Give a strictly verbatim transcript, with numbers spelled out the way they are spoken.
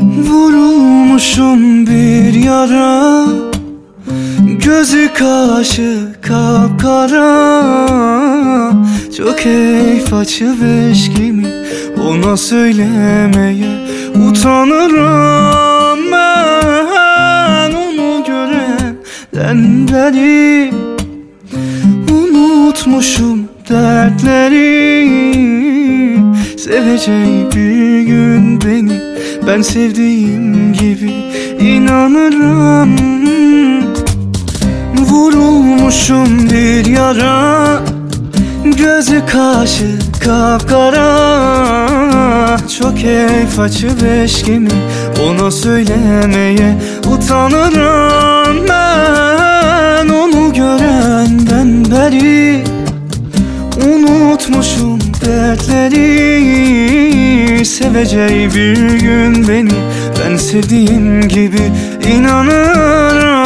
Vurulmuşum bir yara, gözü kaşı kapkara. Çok keyif açı beş kimi, ona söylemeye utanırım. Ben onu görenden beri unutmuşum dertleri. Seveceği bir gün beni, ben sevdiğim gibi inanırım. Vurulmuşum bir yara, gözü kaşı kapkara. Çok keyif açı beş kimi, ona söylemeye utanırım. Ben onu görenden beri unutmuşum dertleri. Seveceği bir gün beni, ben sevdiğim gibi inanırım.